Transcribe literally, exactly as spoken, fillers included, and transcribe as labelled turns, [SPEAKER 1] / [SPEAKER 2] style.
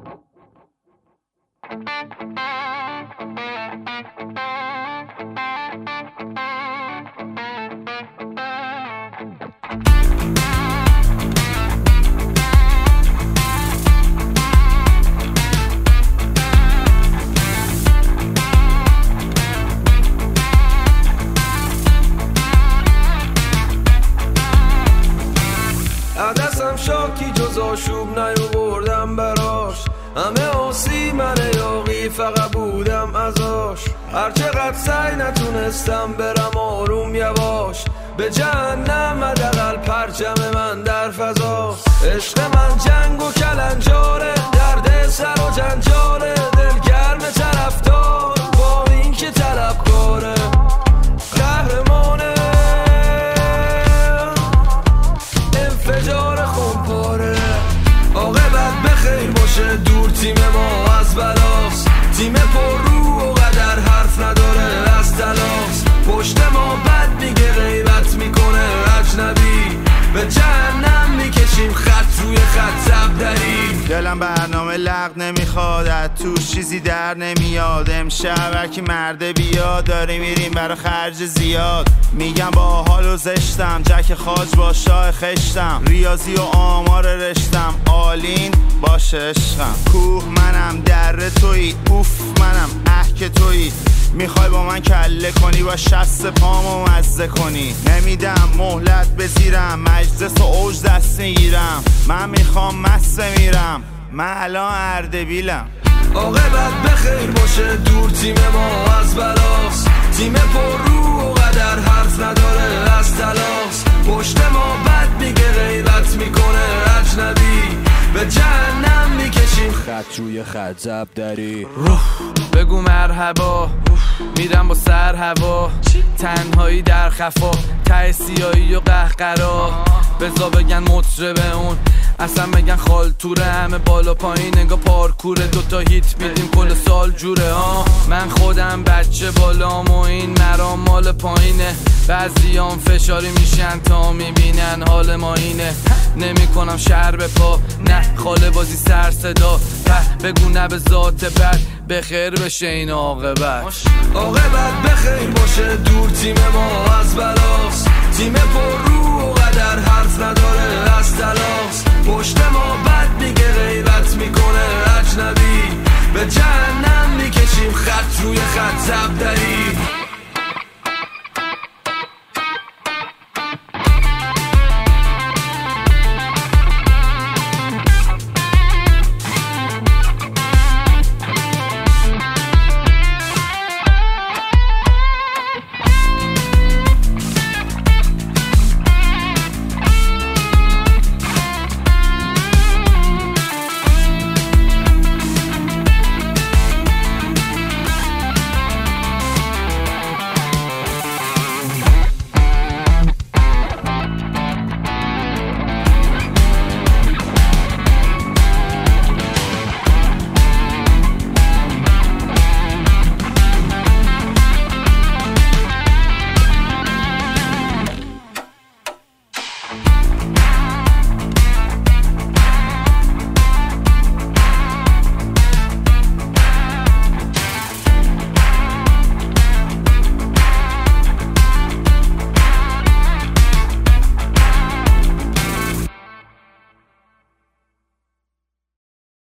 [SPEAKER 1] عدسم شاکی جز آشوب نیاوردم براش، همه آسی من یاقی فقط بودم ازاش. هرچقدر سعی نتونستم برم آروم یواش، به جهنم حداقل پرچم من در فضاست. عشق من جنگ و کلنجاره، درد سر و جنجاله، دلگرم طرفدار با این که طلبکاره. قهرمانه انفجار خونپاره، عاقبت بخیر باشه دور تیم ما از بلاست. تیم پر رو و قدر حرف نداره از تلاست، پشت ما بد میگه غیبت میکنه اجنبی، به جهنم میکشیم خط روی خط زبدری.
[SPEAKER 2] دلم برنامه لغ نمیخواد، از توش چیزی در نمیاد. امشب هرکی مرده بیاد، داری میریم برا خرج زیاد. میگم با حال و زشتم، جک خاج با شاه خشتم. ریاضی و آمار رشتم، آلین باشه عشقم. کوه منم در توی، اوف منم اه که توی. میخوای با من کله کنی، با شست پامو مزه کنی. نمیدم مهلت بزیرم، مجلس و اوج دست میگیرم. من میخوام مست میرم، من الان اردبیلم.
[SPEAKER 1] عاقبت بخیر باشه دور تیم ما از بلاست. تیم پر رو و قدر حرف نداره از تلاست، پشت ما بد میگه غیبت میکنه اجنبی، به جهنم میکشیم خط روی خط زبدری.
[SPEAKER 3] بگو مرحبا، میرم با سر هوا. تنهایی در خفا، ته سیایی و قهقرا. بزا بگن مطربه اون، اصلا بگن خالتوره. همه بالا پایین انگا پارکوره، دوتا هیت میدیم کل سال جوره ها. من خودم بچه بالام و این مرام مال پایینه. بعضیام فشاری میشن تا میبینن حال ما اینه. نمی کنم شهر به پا، نه خاله بازی سر صدا. بگو نه به ذات بد، بخیر بشه این عاقبت.
[SPEAKER 1] عاقبت بخیر باشه دور تیم ما از بلاست. تیم پر رو و قدر حرف نداره از تلاست، پشت ما بد میگه غیبت میکنه اجنبی، به جهنم میکشیم خط روی خط زبدری.